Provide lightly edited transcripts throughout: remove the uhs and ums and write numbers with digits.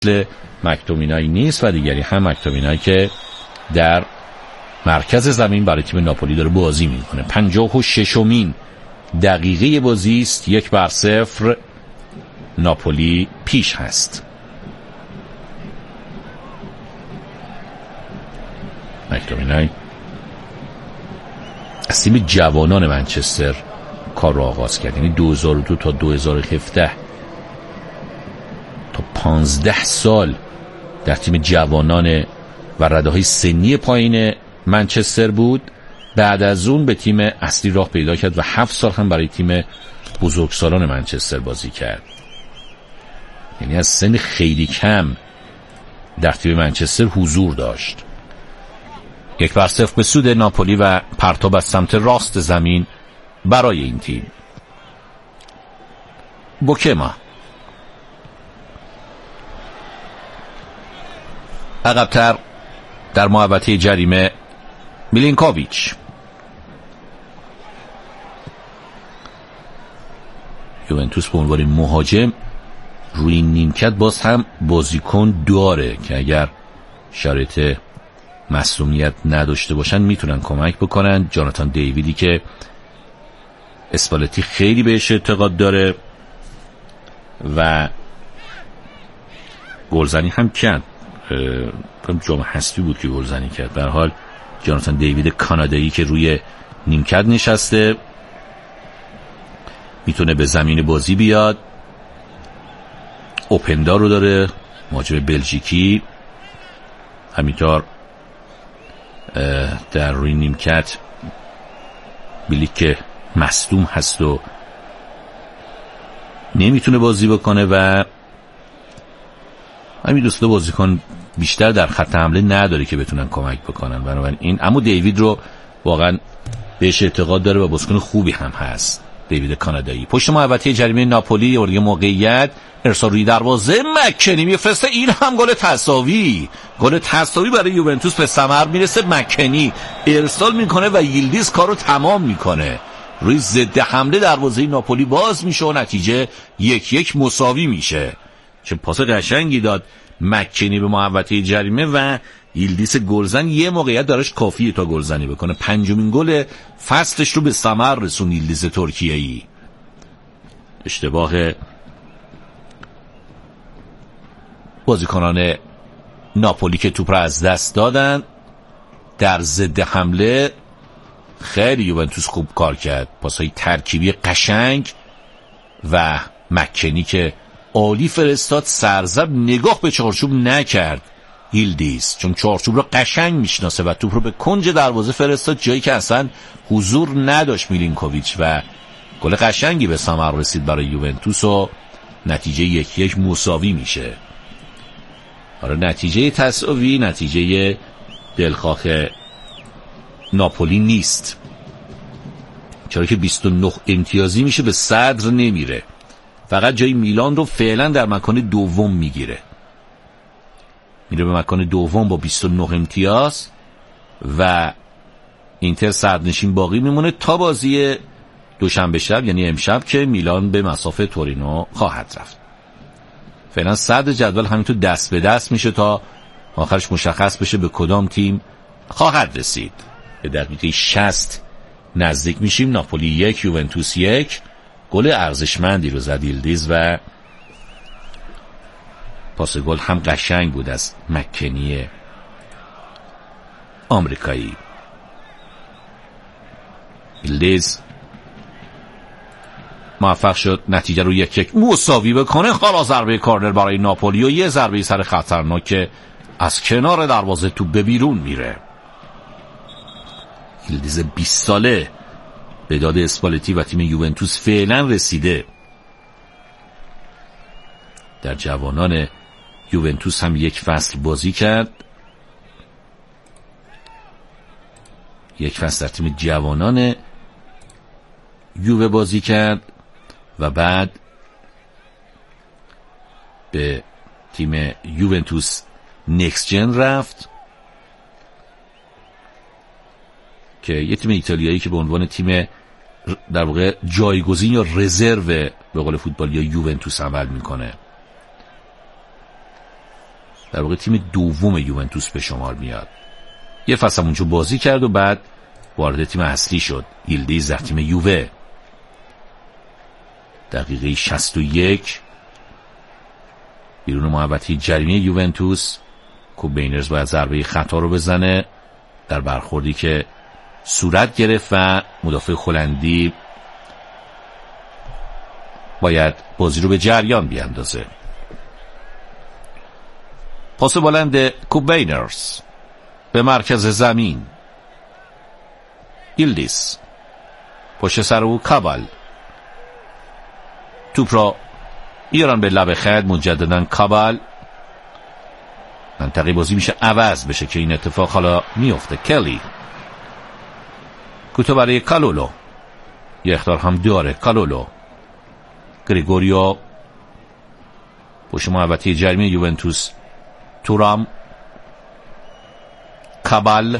مک‌تومینای نیست و دیگری هم مک‌تومینای که در مرکز زمین برای تیم ناپولی داره بازی میکنه. 56مین دقیقه بازی است، 1-0 ناپولی پیش هست. مک‌تومینای از تیم جوانان منچستر کار رو آغاز کرد، یعنی 2002 تا 2017 تا 15 سال در تیم جوانان و رده‌های سنی پایین منچستر بود. بعد از اون به تیم اصلی راه پیدا کرد و 7 سال هم برای تیم بزرگسالان منچستر بازی کرد. یعنی از سن خیلی کم در تیم منچستر حضور داشت. 1-0 به سود ناپولی و پرتاب از سمت راست زمین برای این تیم. بوکما عقب‌تر در محوطه جریمه میلینکوویچ. یوونتوس به عنوان مهاجم روی نیمکت باز هم بازیکن داره که اگر شرایط معصومیت نداشته باشن میتونن کمک بکنن. جاناتان دیویدی که اسپالتی خیلی بهش اعتقاد داره و گلزنی هم کرد، جام حذفی بود که گلزنی کرد. به هر حال جاناتان دیوید کانادایی که روی نیمکت نشسته میتونه به زمین بازی بیاد. اوپندا رو داره، مهاجم بلژیکی. همینطور در روی نیمکت بیلیک که مصدوم هست و نمیتونه بازی بکنه و همین دوستا بازیکن بیشتر در خط حمله نداره که بتونن کمک بکنن. بنابراین اما دیوید رو واقعا بهش اعتقاد داره و بازیکن خوبی هم هست. دیوید کانادایی پشت محوطه جریمه ناپولی ورگه موقعیت ارسال روی دروازه مکنی میفرسته. این هم گل تساوی برای یوونتوس به ثمر میرسه. مکنی ارسال میکنه و ییلدیز کارو تمام میکنه. روی ضد حمله دروازه ناپولی باز میشه و نتیجه 1-1 مساوی میشه. چه پاس قشنگی داد مکنی به محوطه جریمه و ییلدیز گلزن یه موقعیت دارش کافیه تا گلزنی بکنه. 5مین گل فصلش رو به ثمر رسون ییلدیز ترکیه‌ای. اشتباه بازیکنان ناپولی که توپ را از دست دادن. در ضد حمله خیلی یوونتوس خوب کار کرد، پاسای ترکیبی قشنگ و مکنی که عالی فرستاد. سرزب نگاه به چارچوب نکرد ییلدیز، چون چارچوب رو قشنگ میشناسه و توپ رو به کنج دروازه فرستاد، جایی که اصلا حضور نداشت میلینکوویچ و گل قشنگی به ثمر رسید برای یوونتوس و نتیجه 1-1 مساوی میشه. آره نتیجه تساوی نتیجه دلخواه ناپولی نیست، چرا که 29 امتیازی میشه، به صدر نمیره، فقط جای میلان رو فعلا در مکان دوم میگیره، میره به مکان دوم با 29 امتیاز و اینتر صدرنشین باقی میمونه تا بازی دوشنبه شب، یعنی امشب که میلان به مصاف تورینو خواهد رفت. فعلا صدر جدول همینطور دست به دست میشه تا آخرش مشخص بشه به کدام تیم خواهد رسید. به دقیقه 60 نزدیک میشیم. ناپولی 1 یوونتوس 1. گل ارزشمندی رو زد ییلدیز و پاس گل هم قشنگ بود از مکنی آمریکایی. ییلدیز موفق شد نتیجه رو 1-1 مساوی بکنه. حالا ضربه کارنر برای ناپولی و یه ضربه سر خطرناک که از کنار دروازه توپ به بیرون میره. ییلدیز 20 ساله به داد اسپالتی و تیم یوونتوس فعلا رسیده. در جوانان یوونتوس هم یک فصل بازی کرد، یک فصل در تیم جوانان یووه بازی کرد و بعد به تیم یوونتوس نکست جن رفت که یه تیم ایتالیایی که به عنوان تیم در واقع جایگزین یا رزرو به قول فوتبالی یا یوونتوس عمل میکنه. در واقع تیم دوم یوونتوس به شمار میاد. یه فصل اونجا بازی کرد و بعد وارد تیم اصلی شد، ایلدیز، در تیم یووه. دقیقه 61 بیرون محوطه جریمه یوونتوس، کوب بینرز باید ضربه خطا رو بزنه در برخوردی که صورت گرفت و مدافع هلندی باید بازی رو به جریان بیاندازه. پاس بلند کوب بینرز به مرکز زمین، ایلدیز پشت سر او کابال، توپ را ایران به لب خط، مجددا کابال. منطقه بازی میشه عوض بشه که این اتفاق حالا میفته. کلی کوتاه برای کالولو، یه اخطار هم داره کالولو. گریگوریو پشت محوطه جریمه یوونتوس، تورام، کابال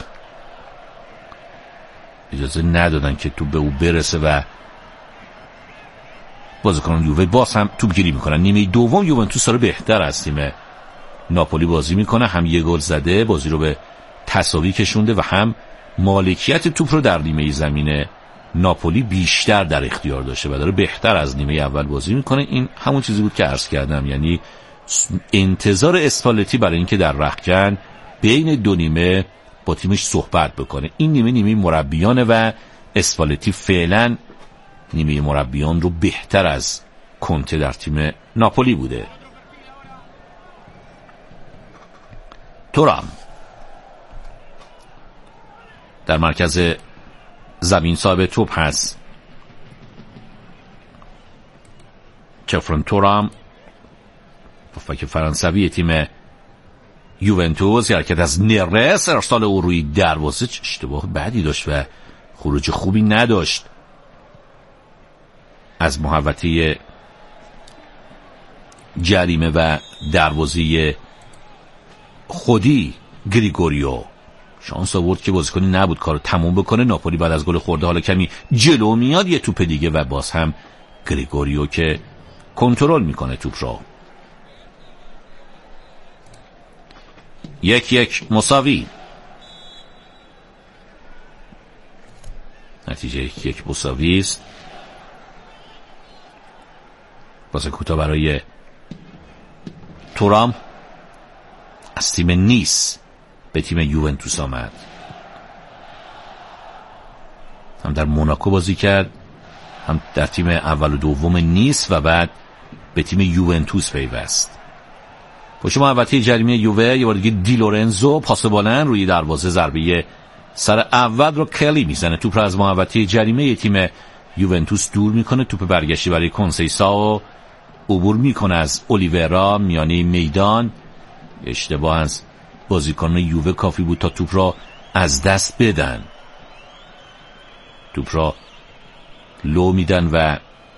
اجازه ندادن که توپ به او برسه و بازیکنان یووه باز هم توپ گیری میکنن. نیمه دوم یوونتوس داره بهتر از تیم ناپولی بازی میکنه، هم یه گل زده، بازی رو به تساوی کشونده و هم مالکیت توپ رو در نیمه زمین ناپولی بیشتر در اختیار داشته و داره بهتر از نیمه اول بازی میکنه. این همون چیزی بود که عرض کردم، یعنی انتظار اسپالتی برای اینکه در رختکن بین دو نیمه با تیمش صحبت بکنه. این نیمه مربیانه و اسپالتی فعلا نیمه مربیان رو بهتر از کنته در تیم ناپولی بوده. تورام در مرکز زمین صاحب توپ هست. کفرن تورام فک فرانسوی تیم یوونتوس، حرکت از نرس، ارسال او روی دروازه. اشتباه بعدی داشت و خروج خوبی نداشت از محوطه جریمه و دروازه خودی. گریگوریو شانس آورد که بازیکنی نبود کارو تموم بکنه. ناپولی بعد از گل خورده حالا کمی جلو میاد، یه توپ دیگه و باز هم گریگوریو که کنترل میکنه توپ رو. 1-1 مساوی. نتیجه 1-1 مساوی است. باز کوتاه برای تورام از تیم نیس به تیم یوونتوس آمد. هم در موناکو بازی کرد، هم در تیم اول و دوم نیس و بعد به تیم یوونتوس پیوست. پشت محوطه جریمه یووه یه بار دیگه دی لورنزو پاس بلند روی دروازه، ضربه سر اول رو کلی میزنه. توپ رو از محوطه جریمه تیم یوونتوس دور میکنه. توپ برگشتی برای کنسیساو، عبور میکنه از اولیورا میانه میدان. اشتباه از بازیکنان یووه کافی بود تا توپ را از دست بدن. توپ را لو میدن و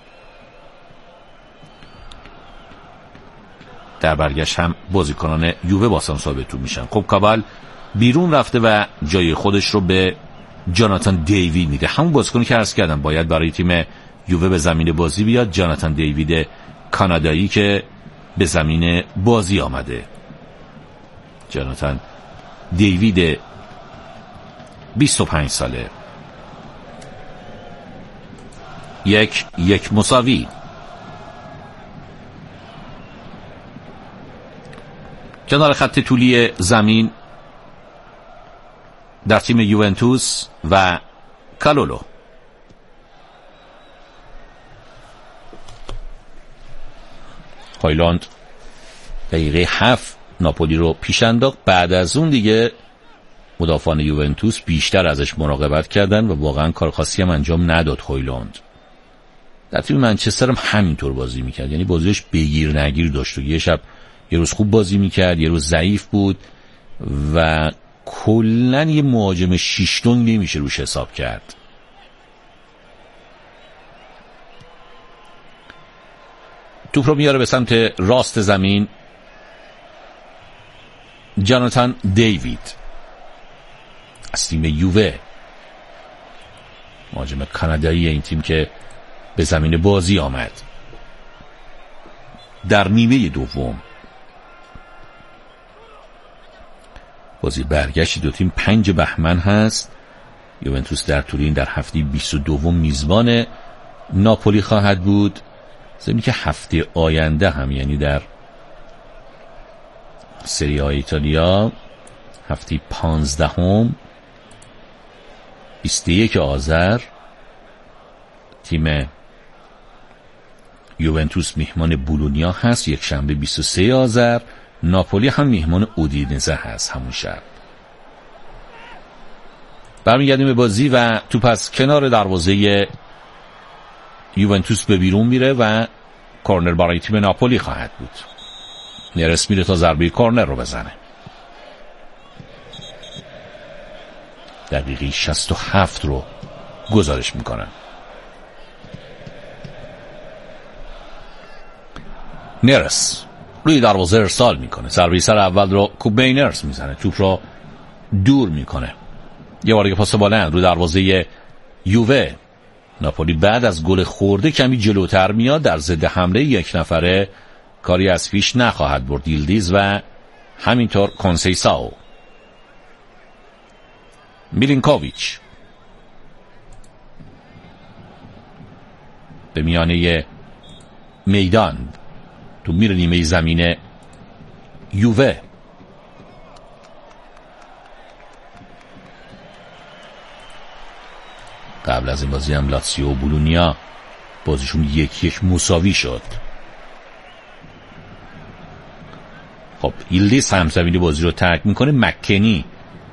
در برگشت هم بازیکنان یووه باسم ثابت توپ میشن. خب کابال بیرون رفته و جای خودش رو به جاناتان دیوید میده، همون بازیکنی که عرض کردم باید برای تیم یووه به زمین بازی بیاد. جاناتان دیوید کانادایی که به زمین بازی آمده. جاناتان دیوید 25 ساله. 1-1 مساوی. کنار خط طولی زمین در تیم یوونتوس و کالولو. هایلاند دقیقه 7 ناپولی رو پیش انداخت. بعد از اون دیگه مدافعان یوونتوس بیشتر ازش مراقبت کردن و واقعا کار خاصی هم انجام نداد. هایلاند در تیم منچستر هم همینطور بازی میکرد، یعنی بازیش بگیر نگیر داشت و یه شب یه روز خوب بازی میکرد، یه روز ضعیف بود و کلن یه مهاجم شیشتونگ نمیشه روش حساب کرد. توپ رو میاره به سمت راست زمین. جاناتان دیوید از تیم یووه، مهاجم کانادایی این تیم که به زمین بازی آمد در نیمه دوم. بازی برگشت دو تیم 5 بهمن هست. یوونتوس در تورین در هفته 22 میزبان ناپولی خواهد بود. ضمن که هفته آینده هم، یعنی در سری آ ایتالیا هفته 15 21 آذر تیم یوونتوس میهمان بولونیا هست. یک شنبه 23 آذر ناپولی هم میهمان اودینزه هست همون شب. برمیگردیم به بازی و توپ از کنار دروازه یوونتوس به بیرون میره و کورنر برای تیم ناپولی خواهد بود. نرس میره تا ضربه کورنر رو بزنه. دقیقه 67 رو گزارش میکنن. نرس روی دروازه ارسال میکنه. ضربه سر اول رو کوبینرز میزنه، توپ رو دور میکنه. یه بار دیگه پاس بلند روی دروازه یووه. ناپولی بعد از گل خورده کمی جلوتر میاد. در ضد حمله یک نفره کاری از پیش نخواهد برد ییلدیز و همینطور کنسیساو. میلینکوویچ به میانه میدان تو میره نیمه زمین یووه. قبل از این بازی هم لاتزیو و بولونیا بازیشون 1-1 مساوی شد. خب ایلدیس هم زمینی بازی رو ترک میکنه. مکنی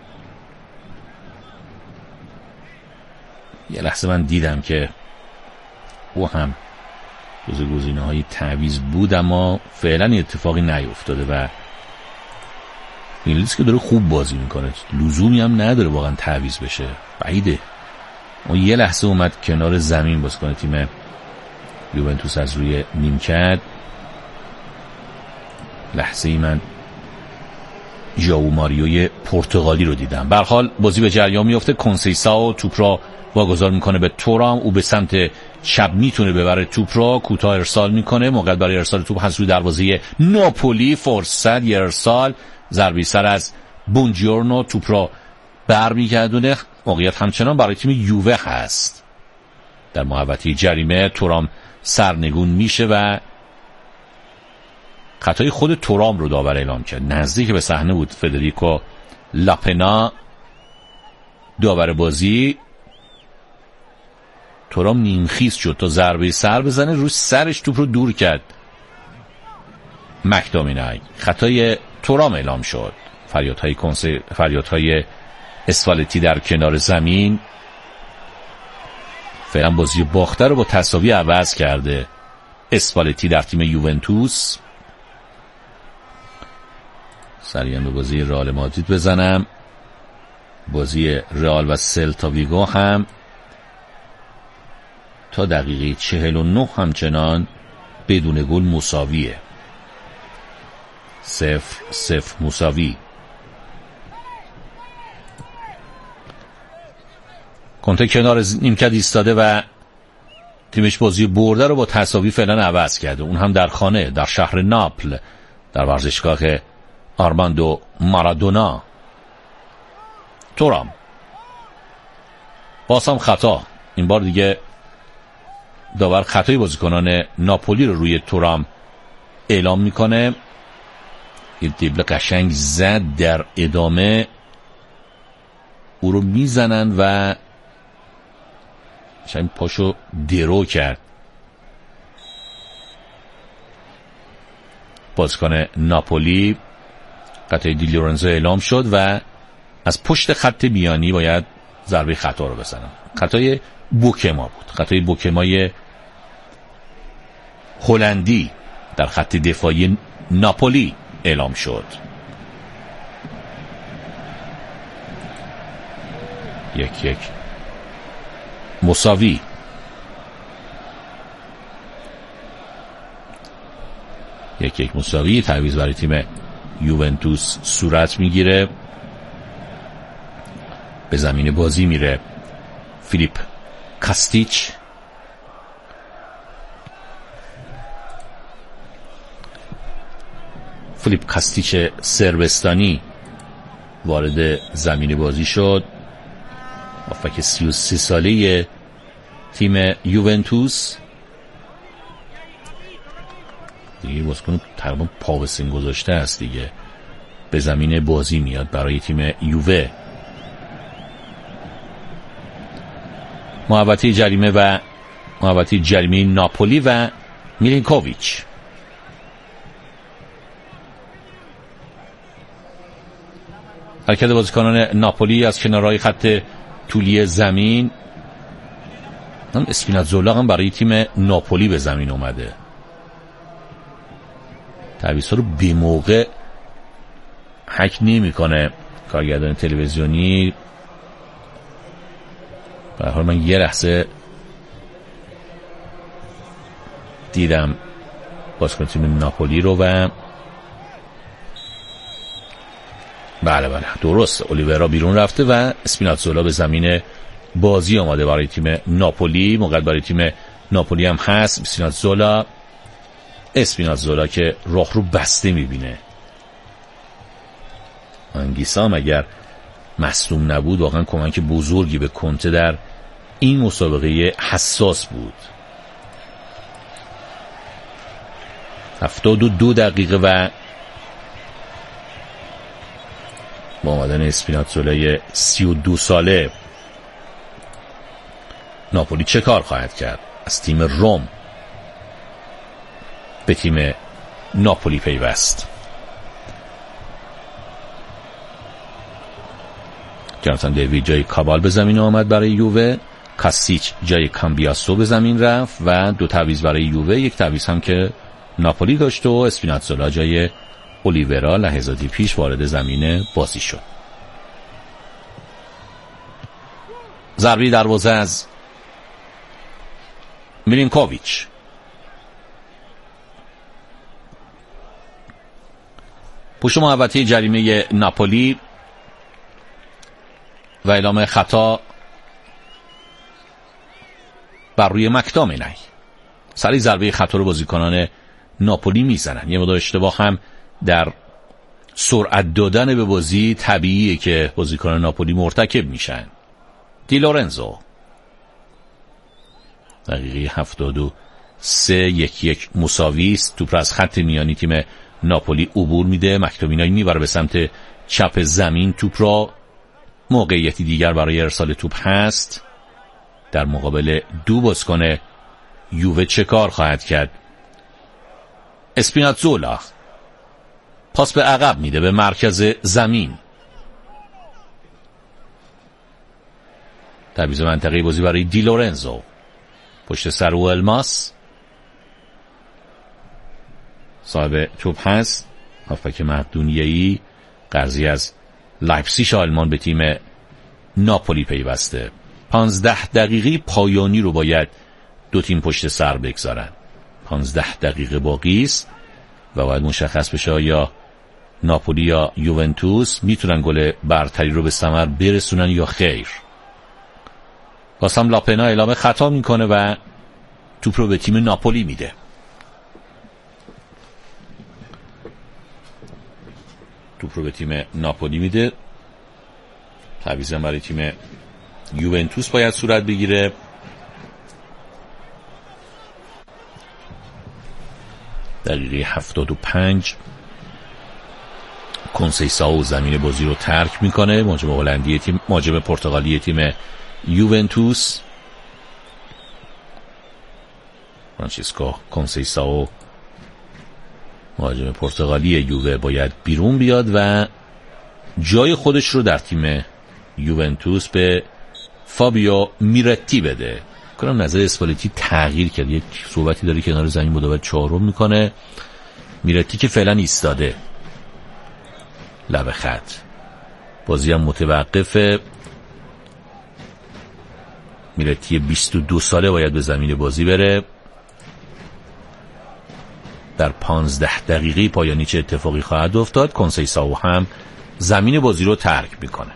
یه لحظه من دیدم که او هم جز گزینه‌های تعویض بود، اما فعلا اتفاقی نیفتاده و ایلدیس که داره خوب بازی میکنه، لزومی هم نداره واقعا تعویض بشه، بعیده. اون یه لحظه اومد کنار زمین باز کنه تیم یوونتوس از روی نیمکت. لحظه ای من ژائو ماریوی پرتغالی رو دیدم. به هر حال بازی به جریان میفته. کنسیساو توپ را واگذار میکنه به تورام. او به سمت چپ میتونه ببره توپ را، کوتاه ارسال میکنه. موقع برای ارسال توپ هست روی دروازه ناپولی. فرصت یه ارسال، ضربه سر از بونجیورنو توپ را برمیگردونه. موقعیت همچنان برای تیم یووه هست. در محوطه جریمه تورام سرنگون میشه و خطای خود تورام رو داور اعلام کرد. نزدیک به صحنه بود فدریکو لاپنا داور بازی. تورام نیمخیز شد تا ضربه سر بزنه، روی سرش توپ رو دور کرد. مک‌دومینای خطای تورام اعلام شد. فریادهای اسفالتی در کنار زمین. فعلا بازی باخته رو با تساوی عوض کرده اسفالتی در تیم یوونتوس. سریعا به بازی رئال مادرید بزنم. بازی رئال و سلتا ویگو هم تا دقیقه 49 همچنان بدون گل مساویه. 0-0 مساوی. کنته کنار نیمکت ایستاده و تیمش بازی برده رو با تساوی فعلا عوض کرده، اون هم در خانه در شهر ناپل در ورزشگاه آرماندو مارادونا. تورام باز هم خطا. این بار دیگه داور خطای بازیکنان ناپولی رو روی تورام اعلام میکنه. یه دیبل قشنگ زد در ادامه، او رو میزنن و شاید پاشو درو کرد بازیکن ناپولی. خطای دی لورنزو اعلام شد و از پشت خط میانی باید ضربه خطا رو بزنن. خطای بوکما بود، خطای بوکمای هلندی در خط دفاعی ناپولی اعلام شد. 1-1 مساوی. یک مساوی. تعویض برای تیم یوونتوس صورت میگیره. به زمین بازی میره فیلیپ کاستیچ. فیلیپ کاستیچ سربستانی وارد زمین بازی شد. هافبک 33 ساله تیم یوونتوس، دیگه بازیکن تقریبا پا به سن گذاشته است دیگه، به زمین بازی میاد برای تیم یووه. محوطه جریمه ناپولی و میلینکوویچ. حرکت بازیکنان ناپولی از کنارهای خط طولی زمین. اسپیناتزولا هم برای تیم ناپولی به زمین اومده. تعویض‌ها رو بی موقع هک نمی‌کنه کارگردان تلویزیونی. به هر حال من یه لحظه دیدم بازیکن تیم ناپولی رو و بله درست، اولیورا بیرون رفته و اسپیناتزولا به زمین بازی آماده برای تیم ناپولی. موقع برای تیم ناپولی هم هست اسپیناتزولا که راه رو بسته میبینه. انگیسا هم اگر مصدوم نبود واقعا کمک بزرگی به کنته در این مسابقه حساس بود. 72 دقیقه و با آمدن اسپیناتزولای 32 ساله ناپولی چه کار خواهد کرد؟ از تیم روم به تیم ناپولی پیوست. جاناتان دیوید جای کابال به زمین آمد برای یووه. کاسیچ جای کامبیاسو به زمین رفت و 2 تعویض برای یووه، 1 تعویض هم که ناپولی داشت و اسپیناتزولا جای اولیورا لحظاتی پیش وارد زمین بازی شد. ضربه دروازه از میلینکوویچ. پشت محوطه جریمه ناپولی و اعلام خطا بر روی مکتامینی. سری ضربه خطا رو بازیکنان ناپولی میزنن. یه مقدار اشتباه هم در سرعت دادن به بازی طبیعیه که بازیکنان ناپولی مرتکب میشن. دی لورنزو دقیقه 73 1-1 مساوی است. توپ از خط میانی تیم ناپولی عبور میده. مکتامینی میبره به سمت چپ زمین توپ را. موقعیتی دیگر برای ارسال توپ هست. در مقابل 2 بازیکن یووه چه کار خواهد کرد؟ اسپیناتزولا پاس به عقب میده به مرکز زمین. تعویض منطقه بازی برای دی لورنزو. پشت سر او الماس صاحب توپ هست. هافبک مقدونیه‌ای قرضی از لایپزیگ آلمان به تیم ناپولی پیوسته. 15 دقیقه پایانی رو باید 2 تیم پشت سر بگذارن. 15 دقیقه باقی است و باید مشخص بشه آیا ناپولی یا یوونتوس میتونن گل برتری رو به ثمر برسونن یا خیر. واسم لاپنا اعلام خطا میکنه و توپ رو به تیم ناپولی میده. تعویض برای تیم یوونتوس باید صورت بگیره. دقیقه 75 کنسیساو زمین بازی رو ترک میکنه. مهاجم پرتغالی تیم یوونتوس فرانچسکو کنسیساو مهاجم پرتغالی یووه باید بیرون بیاد و جای خودش رو در تیم یوونتوس به فابیو میرتی بده. کنم نظر اسپالتی تغییر کرد. یک صحبتی داره کنار زمین مداوم 4 میکنه. میرتی که فعلا ایستاده لب خط. بازی هم متوقفه. میرتی 22 ساله باید به زمین بازی بره. در 15 دقیقه پایانی چه اتفاقی خواهد افتاد؟ کنسیساو هم زمین بازی رو ترک میکنه.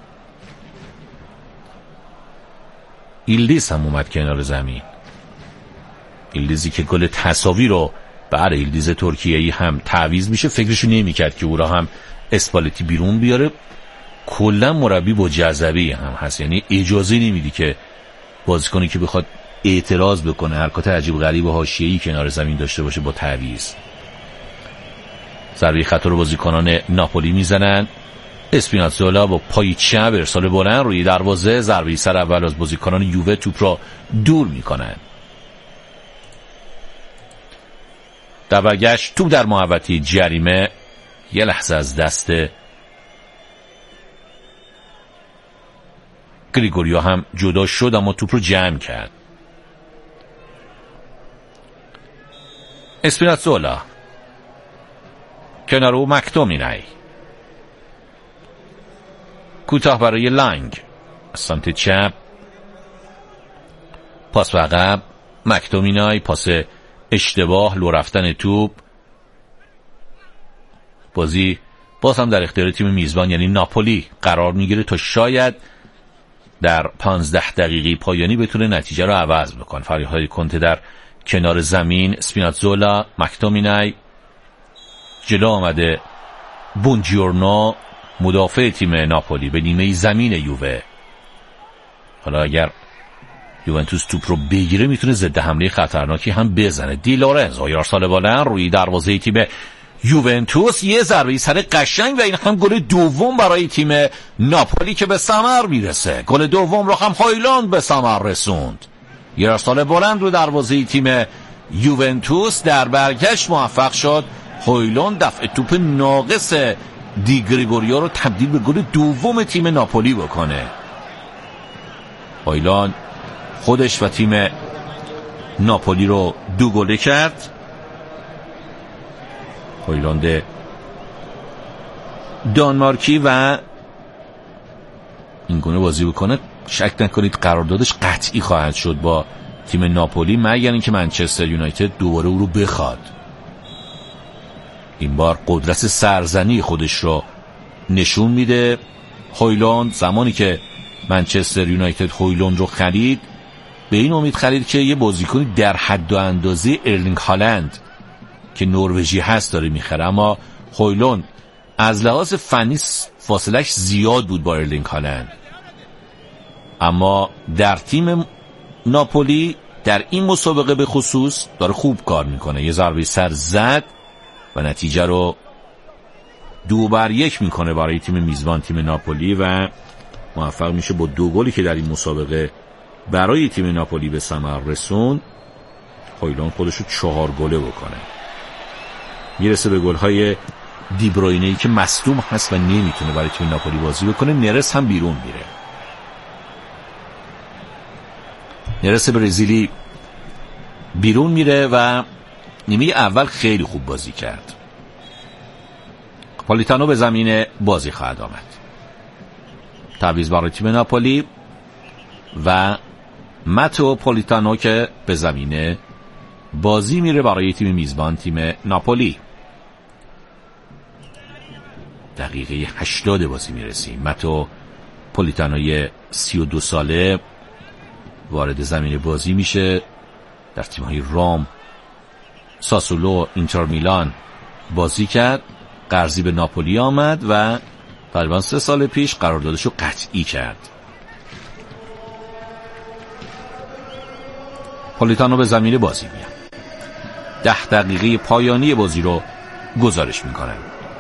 ایلدیز هم اومد کنار زمین. ایلدیزی که گل تساوی رو برای ایلدیز ترکیه‌ای هم تعویض میشه. فکرشو نمیکرد که او را هم اسپالتی بیرون بیاره. کلا مربی با جذبه هم هست، یعنی اجازه نمیدی که بازیکنی که بخواد اعتراض بکنه، حرکات عجیب غریب و حاشیه‌ای کنار زمین داشته باشه با تعویض. ضربه خطا رو بازیکنان ناپولی میزنن. اسپیناتزولا با پای چپ ارسال بلند روی دروازه، ضربه سر اول از بازیکنان یووه توپ را دور میکنن. در برگشت توپ در محوطه جریمه یه لحظه از دست گریگوریو هم جدا شد، اما توپ رو جمع کرد. اسپیناتزولا کنار او مکتومینای، کوتاه برای لانگ از سمت چپ، پاس به عقب، مکتومینای، پاس اشتباه، لو رفتن توپ. بازی باز هم در اختیار تیم میزبان یعنی ناپولی قرار میگیره تا شاید در 15 دقیقه پایانی بتونه نتیجه رو عوض بکنه. فریهای کنته در کنار زمین، اسپیناتزولا، مکتومینای، جلو آمده بونجیورنو مدافع تیم ناپولی به نیمه زمین یووه. حالا اگر یوونتوس توپ رو بگیره میتونه ضد حمله خطرناکی هم بزنه. دی لورنزو ارسال بالن روی دروازه تیم یوونتوس، یه ضربه سر قشنگ و این هم گل دوم برای تیم ناپولی که به ثمر میرسه. گل دوم رو هم هویلوند به ثمر رسوند. یه ارسال بلند رو دروازه تیم یوونتوس، در برگشت موفق شد هویلوند دفع توپ ناقص دی گریگوریو رو تبدیل به گل دوم تیم ناپولی بکنه. هویلوند خودش و تیم ناپولی رو 2 گله کرد. هویلوند دانمارکی و این گونه بازی بکنه شک نکنید قراردادش قطعی خواهد شد با تیم ناپولی، مگر اینکه منچستر یونایتد دوباره او رو بخواد. این بار قدرت سرزنی خودش رو نشون میده. هویلوند زمانی که منچستر یونایتد هویلوند رو خرید به این امید خرید که یه بازیکنی در حد و اندازه ارلینگ هالند که نروژی هست داره میخره، اما هویلوند از لحاظ فنی فاصلش زیاد بود با ارلینگ هالند، اما در تیم ناپولی در این مسابقه به خصوص داره خوب کار میکنه. یه ضربه سر زد و نتیجه رو 2-1 میکنه برای تیم میزبان تیم ناپولی و موفق میشه با 2 گلی که در این مسابقه برای تیم ناپولی به ثمر رسون هویلوند خودشو 4 گله بکنه. میرسه به گل‌های دی بروینه‌ای که مصدوم هست و نمیتونه برای تیم ناپولی بازی بکنه. نرس هم بیرون میره. نرس برزیلی بیرون میره و نیمه اول خیلی خوب بازی کرد. پولیتانو به زمین بازی خواهد آمد. تعویض برای تیم ناپولی و ماتئو پولیتانو که به زمین بازی میره برای تیم میزبان تیم ناپولی. دقیقه 80 بازی میرسیم. ماتئو پولیتانوی 32 ساله وارد زمین بازی میشه. در تیم‌های روم، ساسولو، اینتر میلان بازی کرد. قرضی به ناپولی آمد و تقریبا 3 سال پیش قراردادش رو قطعی کرد. پولیتانو به زمین بازی میاد. 10 دقیقه پایانی بازی رو گزارش میکنن.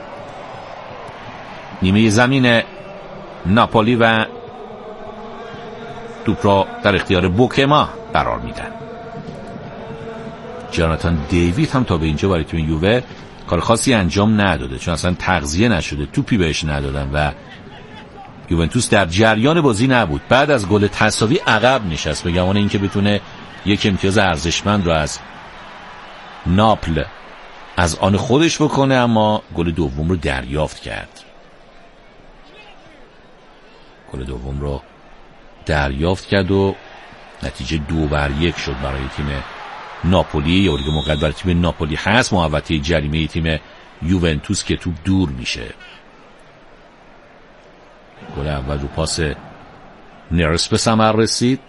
نیمه زمین ناپولی و توپ را در اختیار بوکما قرار میدن. جاناتان دیوید هم تا به اینجا برای تیم یووه کار خاصی انجام نداده، چون اصلا تغذیه نشده، توپی بهش ندادن و یوونتوس در جریان بازی نبود. بعد از گل تساوی عقب نشست به گمان اینکه بتونه یک امتیاز ارزشمند رو از ناپل از آن خودش بکنه، اما گل دوم رو دریافت کرد. گل دوم رو دریافت کرد و نتیجه 2-1 شد برای تیم ناپولی. یا دیگه موقع برای تیم ناپولی هست محوطه جریمه تیم یوونتوس که توپ دور میشه. گل اول رو پاس نرس به ثمر رسید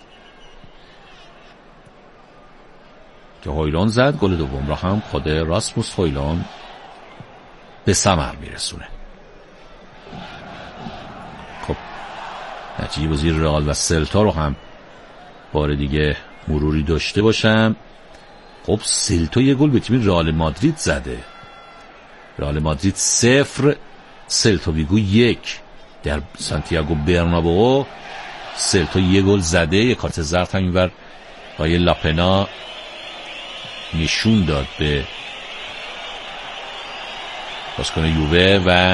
که هویلوند زد. گل دوم را هم خود راسموس هویلوند به ثمر میرسونه. نتیجه بازی رئال و سلتا رو هم بار دیگه مروری داشته باشم. خب سلتا یه گل به تیم رئال مادرید زده. رئال مادرید 0 سلتا ویگو 1 در سانتیاگو برنابئو. سلتا یه گل زده. یه کارت زرد هم اینور آقای لاپنا نشون داد به بازیکن یووه و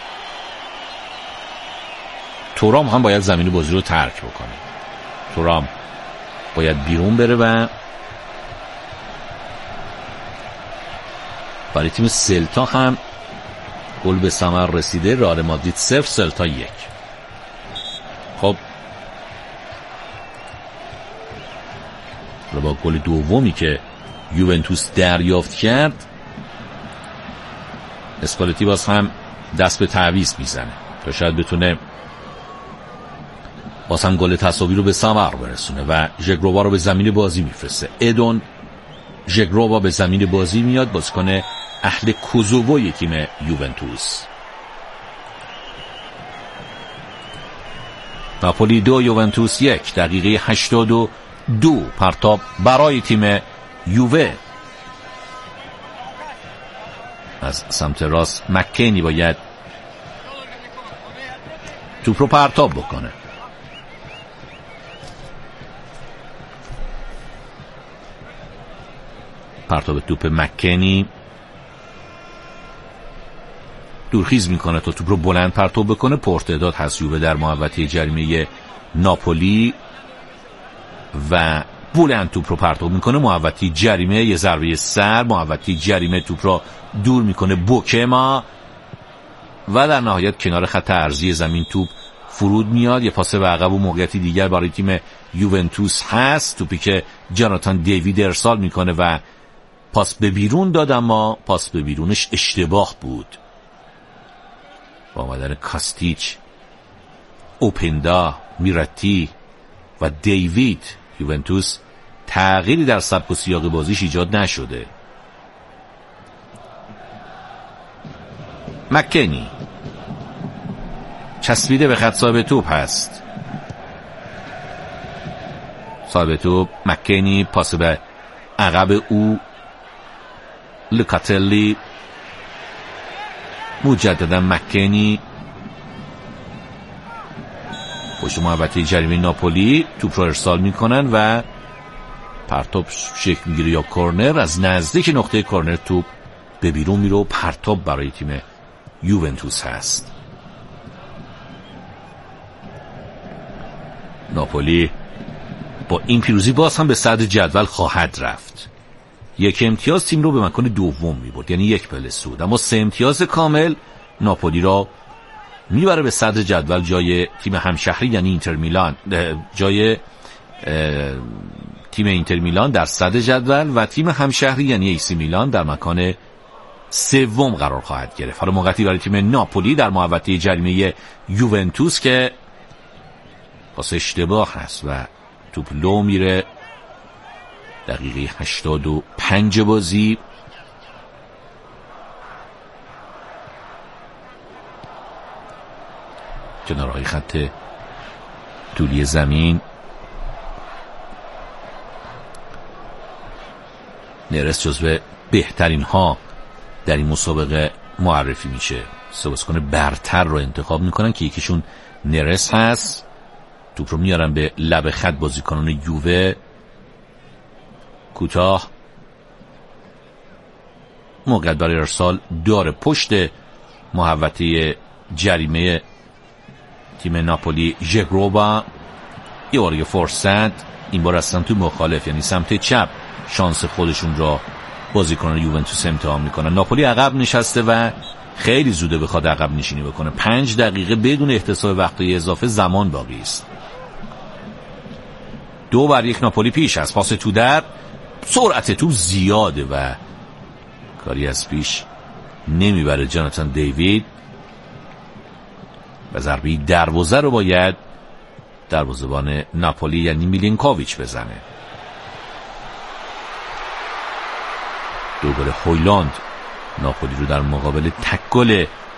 تورام هم باید زمین بازی رو ترک بکنه. تورام باید بیرون بره و برای تیم سلتا هم گل به ثمر رسیده. رئال مادرید 0 سلتا 1. خب با گل دومی که یوونتوس دریافت کرد اسپالتی باز هم دست به تعویض میزنه تا شاید بتونه باز هم گل تساوی رو به ثمر برسونه و ژگرووا رو به زمین بازی میفرسته. ادون ژگرووا به زمین بازی میاد، بازیکن اهل کوزووی تیم یوونتوس. ناپولی 2 یوونتوس 1. دقیقه 82 پرتاب برای تیم یووه. از سمت راست مکینی باید توپ رو پرتاب بکنه. پرتاب توپ مکینی دورخیز میکنه تا توپ رو بلند پرتاب بکنه. پرتعداد هست یووه در محوطه جریمه ناپولی و بلند توپ رو پرتاب میکنه محوطه جریمه. یه ضربه سر محوطه جریمه توپ رو دور میکنه بوکما و در نهایت کنار خط عرضی زمین توپ فرود میاد. یه پاس به عقب و موقعیتی دیگر برای تیم یوونتوس هست. توپی که جاناتان دیوید ارسال میکنه و پاس به بیرون داد اما پاس به بیرونش اشتباه بود. با آمدن کاستیچ، اوپندا، میراتی و دیوید یوونتوس تغییری در سبک و سیاق بازیش ایجاد نشده. مکینی چسبیده به خط صاحب توپ هست. صاحب توپ مکینی، پاس به عقب او لوکاتلی، مجددا مکینی پشت محوطه جریمه ناپولی توپ رو ارسال میکنن و پرتاب شکل میگیره یا کورنر. از نزدیک نقطه کورنر توپ به بیرون میره و پرتاب برای تیم یوونتوس هست. ناپولی با این پیروزی باز هم به صدر جدول خواهد رفت. 1 امتیاز تیم رو به مکان دوم میبرد، یعنی 1 پله صعود، اما 3 امتیاز کامل ناپولی را میبره به صدر جدول جای تیم همشهری یعنی اینتر میلان، جای تیم اینتر میلان در صدر جدول و تیم همشهری یعنی ایسی میلان در مکان سوم قرار خواهد گرفت. حالا موقعیتی برای تیم ناپولی در محوطه جریمه یوونتوس که پاس اشتباه هست و توپ لو میره. دقیقه 85 بازی. کنارهای خط طولی زمین نرس جزو بهترین ها در این مسابقه معرفی میشه. سه بازیکن برتر رو انتخاب میکنن که یکیشون نرس هست. توپ رو میارن به لب خط بازیکنان یووه. کوتاه موقعیت برای ارسال داره پشت محوطه جریمه تیم ناپولی. ژگرووا یه بار فرصت، این بار اصلا تو مخالف یعنی سمت چپ شانس خودشون را بازیکنان یوونتوس امتحان میکنن. ناپولی عقب نشسته و خیلی زوده بخواد عقب نشینی بکنه. 5 دقیقه بدون احتساب وقتای اضافه زمان باقی است. 2-1 ناپولی پیش است. پاس تو در، سرعت تو زیاده و کاری از پیش نمیبره جاناتان دیوید و ضربه دروازه رو باید دروازه‌بان ناپولی یعنی میلینکوویچ بزنه. 2 گل هویلاند ناپولی رو در مقابل تک گل